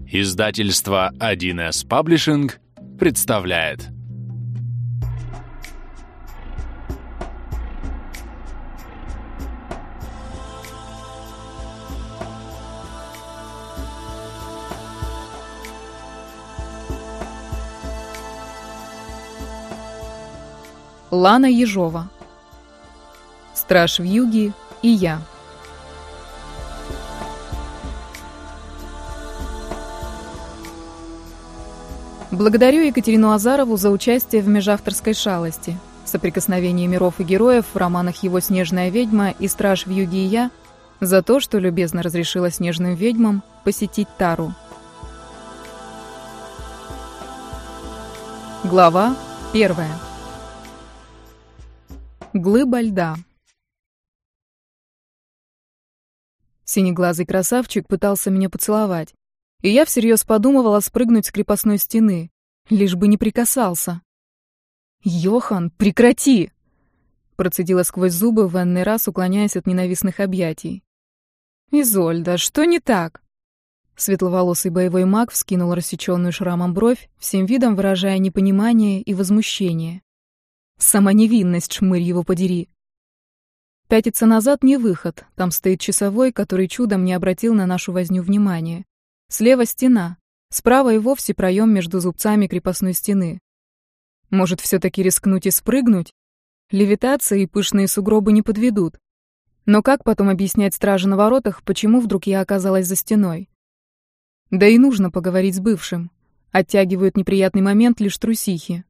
Издательство 1С Паблишинг представляет. Лана Ежова. Страж вьюги и я. Благодарю Екатерину Азарову за участие в межавторской шалости, соприкосновении миров и героев в романах его «Снежная ведьма» и «Страж вьюги и я», за то, что любезно разрешила снежным ведьмам посетить Тару. Глава 1. Глыба льда. Синеглазый красавчик пытался меня поцеловать, и я всерьез подумывала спрыгнуть с крепостной стены, лишь бы не прикасался. «Йохан, прекрати!» Процедила сквозь зубы, в энный раз уклоняясь от ненавистных объятий. «Изольда, что не так?» Светловолосый боевой маг вскинул рассеченную шрамом бровь, всем видом выражая непонимание и возмущение. Сама невинность, шмырь его подери. Пятиться назад не выход, там стоит часовой, который чудом не обратил на нашу возню внимания. Слева стена, справа и вовсе проем между зубцами крепостной стены. Может, все-таки рискнуть и спрыгнуть? Левитация и пышные сугробы не подведут. Но как потом объяснять страже на воротах, почему вдруг я оказалась за стеной? Да и нужно поговорить с бывшим. Оттягивают неприятный момент лишь трусихи.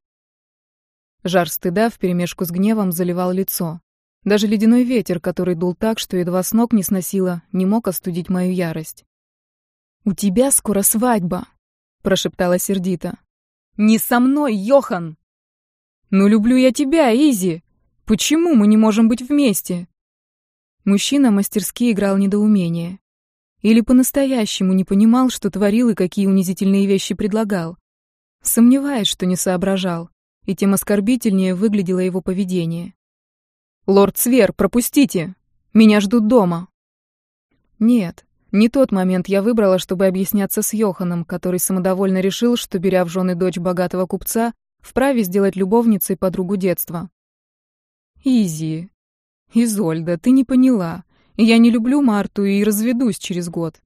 Жар стыда вперемешку с гневом заливал лицо. Даже ледяной ветер, который дул так, что едва с ног не сносило, не мог остудить мою ярость. «У тебя скоро свадьба», — прошептала сердито. «Не со мной, Йохан!» «Ну люблю я тебя, Изи! Почему мы не можем быть вместе?» Мужчина мастерски играл недоумение. Или по-настоящему не понимал, что творил и какие унизительные вещи предлагал. Сомневаюсь, что не соображал, и тем оскорбительнее выглядело его поведение. «Лорд Свер, пропустите! Меня ждут дома!» Нет, не тот момент я выбрала, чтобы объясняться с Йоханом, который самодовольно решил, что, беря в жены дочь богатого купца, вправе сделать любовницей подругу детства. «Изи, Изольда, ты не поняла. Я не люблю Марту и разведусь через год».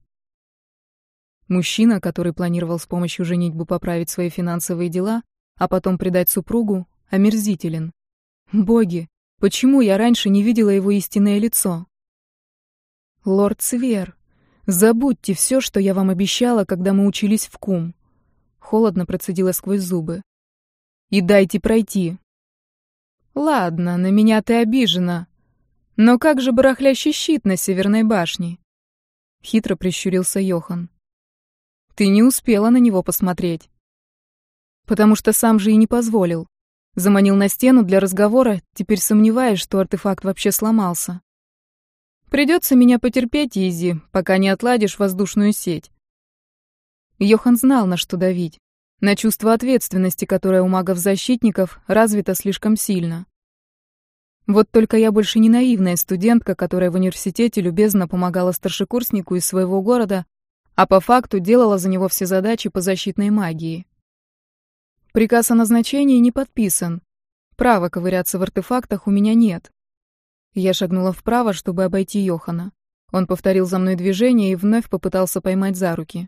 Мужчина, который планировал с помощью женитьбы поправить свои финансовые дела, а потом предать супругу, омерзителен. Боги, почему я раньше не видела его истинное лицо? «Лорд Свер, забудьте все, что я вам обещала, когда мы учились в КУМ», — холодно процедила сквозь зубы. «И дайте пройти». «Ладно, на меня ты обижена. Но как же барахлящий щит на Северной башне?» Хитро прищурился Йохан. «Ты не успела на него посмотреть». «Потому что сам же и не позволил. Заманил на стену для разговора, теперь сомневаюсь, что артефакт вообще сломался. Придется меня потерпеть, Изи, пока не отладишь воздушную сеть». Йохан знал, на что давить. На чувство ответственности, которое у магов-защитников развито слишком сильно. Вот только я больше не наивная студентка, которая в университете любезно помогала старшекурснику из своего города, а по факту делала за него все задачи по защитной магии. Приказ о назначении не подписан. Права ковыряться в артефактах у меня нет. Я шагнула вправо, чтобы обойти Йохана. Он повторил за мной движение и вновь попытался поймать за руки.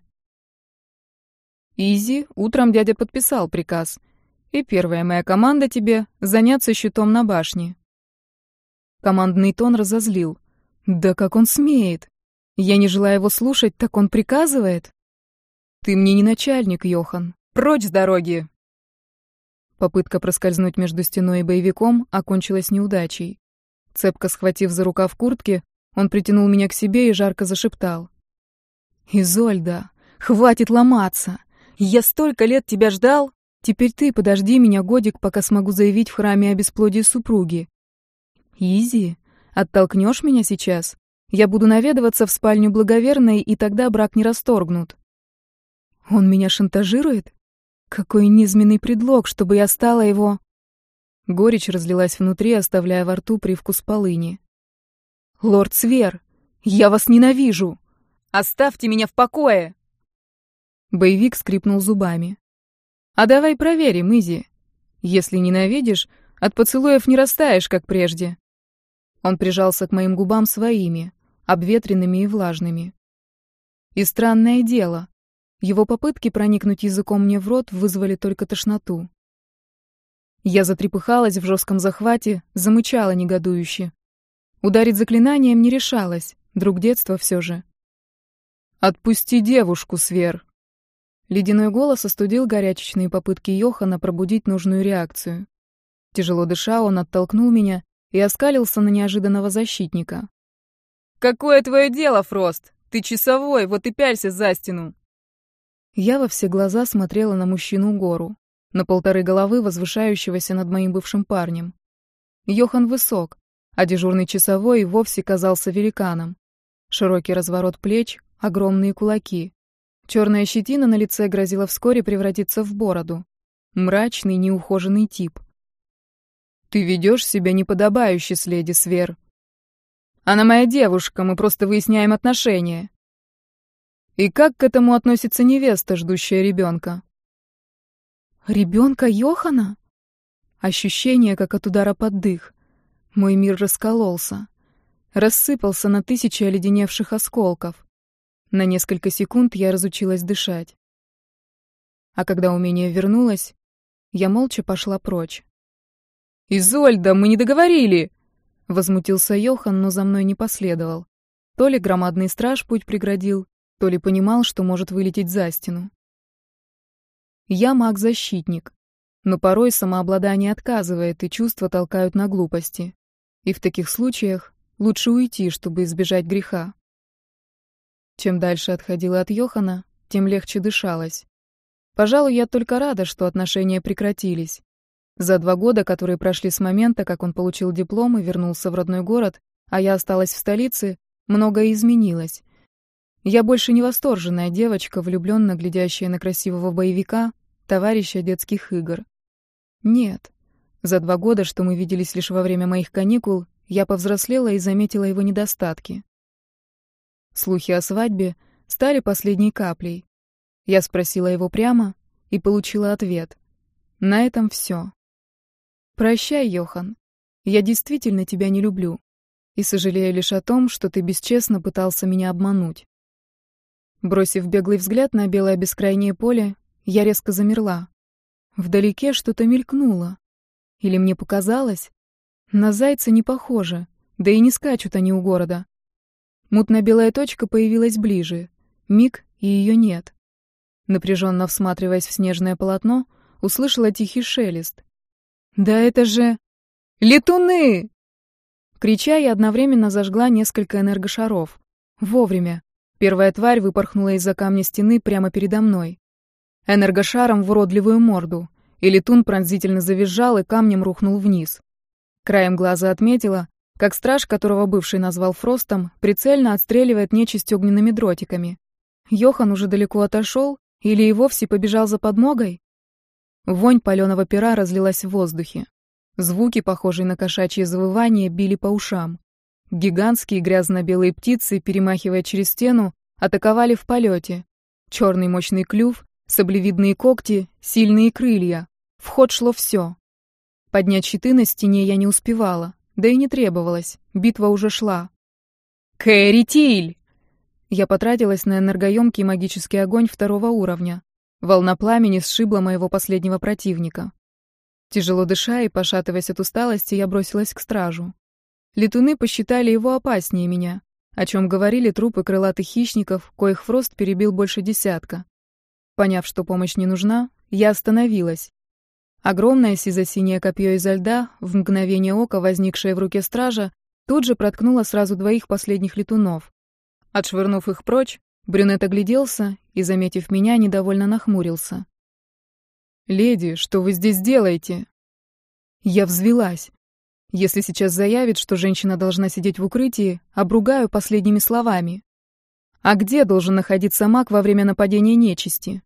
«Изи, утром дядя подписал приказ. И первая моя команда тебе — заняться щитом на башне». Командный тон разозлил. Да как он смеет? Я не желаю его слушать, так он приказывает? «Ты мне не начальник, Йохан. Прочь с дороги!» Попытка проскользнуть между стеной и боевиком окончилась неудачей. Цепко схватив за рукав куртки, он притянул меня к себе и жарко зашептал. «Изольда, хватит ломаться! Я столько лет тебя ждал! Теперь ты подожди меня годик, пока смогу заявить в храме о бесплодии супруги. Изи, оттолкнешь меня сейчас? Я буду наведываться в спальню благоверной, и тогда брак не расторгнут». Он меня шантажирует? Какой низменный предлог, чтобы я стала его... Горечь разлилась внутри, оставляя во рту привкус полыни. «Лорд Свер, я вас ненавижу! Оставьте меня в покое!» Боевик скрипнул зубами. «А давай проверим, Изи. Если ненавидишь, от поцелуев не растаешь, как прежде». Он прижался к моим губам своими, обветренными и влажными. И странное дело, его попытки проникнуть языком мне в рот вызвали только тошноту. Я затрепыхалась в жестком захвате, замычала негодующе. Ударить заклинанием не решалась, друг детства все же. «Отпусти девушку, Свер!» Ледяной голос остудил горячечные попытки Йохана пробудить нужную реакцию. Тяжело дыша, он оттолкнул меня и оскалился на неожиданного защитника. «Какое твое дело, Фрост? Ты часовой, вот и пялься за стену!» Я во все глаза смотрела на мужчину-гору, на 1,5 головы возвышающегося над моим бывшим парнем. Йохан высок, а дежурный часовой и вовсе казался великаном. Широкий разворот плеч, огромные кулаки. Черная щетина на лице грозила вскоре превратиться в бороду. Мрачный, неухоженный тип. «Ты ведешь себя неподобающе с леди Свер. Она моя девушка, мы просто выясняем отношения. И как к этому относится невеста, ждущая ребенка?» «Ребенка Йохана?» Ощущение, как от удара под дых. Мой мир раскололся. Рассыпался на 1000 оледеневших осколков. На несколько секунд я разучилась дышать. А когда умение вернулось, я молча пошла прочь. «Изольда, мы не договорили!» Возмутился Йохан, но за мной не последовал. То ли громадный страж путь преградил, то ли понимал, что может вылететь за стену. Я маг-защитник, но порой самообладание отказывает, и чувства толкают на глупости. И в таких случаях лучше уйти, чтобы избежать греха. Чем дальше отходила от Йохана, тем легче дышалось. Пожалуй, я только рада, что отношения прекратились. За 2 года, которые прошли с момента, как он получил диплом и вернулся в родной город, а я осталась в столице, многое изменилось. Я больше не восторженная девочка, влюбленно глядящая на красивого боевика, товарища детских игр. Нет. За 2 года, что мы виделись лишь во время моих каникул, я повзрослела и заметила его недостатки. Слухи о свадьбе стали последней каплей. Я спросила его прямо и получила ответ. На этом все. «Прощай, Йохан. Я действительно тебя не люблю и сожалею лишь о том, что ты бесчестно пытался меня обмануть». Бросив беглый взгляд на белое бескрайнее поле, я резко замерла. Вдалеке что-то мелькнуло. Или мне показалось? На зайца не похоже, да и не скачут они у города. Мутно-белая точка появилась ближе. Миг, и ее нет. Напряженно всматриваясь в снежное полотно, услышала тихий шелест. «Да это же... летуны!» Крича, я одновременно зажгла несколько энергошаров. Вовремя. Первая тварь выпорхнула из-за камня стены прямо передо мной. Энергошаром в уродливую морду, и летун пронзительно завизжал и камнем рухнул вниз. Краем глаза отметила, как страж, которого бывший назвал Фростом, прицельно отстреливает нечисть огненными дротиками. Йохан уже далеко отошел или и вовсе побежал за подмогой? Вонь паленого пера разлилась в воздухе. Звуки, похожие на кошачье завывание, били по ушам. Гигантские грязно-белые птицы, перемахивая через стену, атаковали в полете. Черный мощный клюв, саблевидные когти, сильные крылья. В ход шло все. Поднять щиты на стене я не успевала, да и не требовалось, битва уже шла. «Кэрри Тиль!» Я потратилась на энергоемкий магический огонь 2-го уровня. Волна пламени сшибла моего последнего противника. Тяжело дыша и пошатываясь от усталости, я бросилась к стражу. Летуны посчитали его опаснее меня, о чем говорили трупы крылатых хищников, коих Фрост перебил больше 10. Поняв, что помощь не нужна, я остановилась. Огромное сизо-синее копье изо льда, в мгновение ока возникшее в руке стража, тут же проткнуло сразу 2 последних летунов. Отшвырнув их прочь, брюнет огляделся и, заметив меня, недовольно нахмурился. «Леди, что вы здесь делаете?» Я взвилась. Если сейчас заявит, что женщина должна сидеть в укрытии, обругаю последними словами. А где должен находиться маг во время нападения нечисти?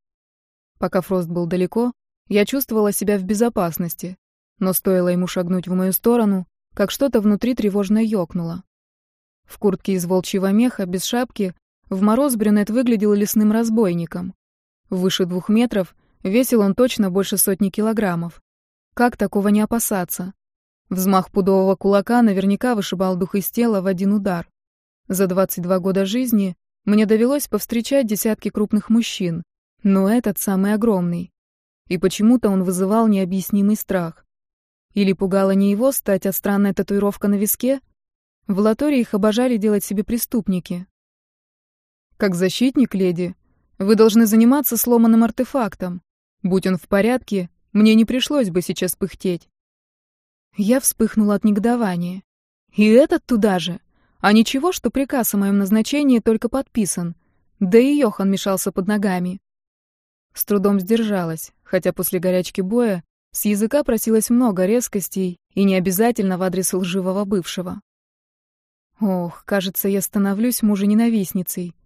Пока Фрост был далеко, я чувствовала себя в безопасности, но стоило ему шагнуть в мою сторону, как что-то внутри тревожно ёкнуло. В куртке из волчьего меха, без шапки, в мороз брюнет выглядел лесным разбойником. Выше 2 метров, весил он точно больше 100 килограммов. Как такого не опасаться? Взмах пудового кулака наверняка вышибал дух из тела в один удар. За 22 года жизни мне довелось повстречать десятки крупных мужчин, но этот самый огромный. И почему-то он вызывал необъяснимый страх. Или пугала не его стать, а странная татуировка на виске? В Латоре их обожали делать себе преступники. Как защитник, леди, вы должны заниматься сломанным артефактом. Будь он в порядке, мне не пришлось бы сейчас пыхтеть. Я вспыхнула от негодования. И этот туда же. А ничего, что приказ о моем назначении только подписан. Да и Йохан мешался под ногами. С трудом сдержалась, хотя после горячки боя с языка просилось много резкостей и не обязательно в адрес лживого бывшего. Ох, кажется, я становлюсь мужененавистницей.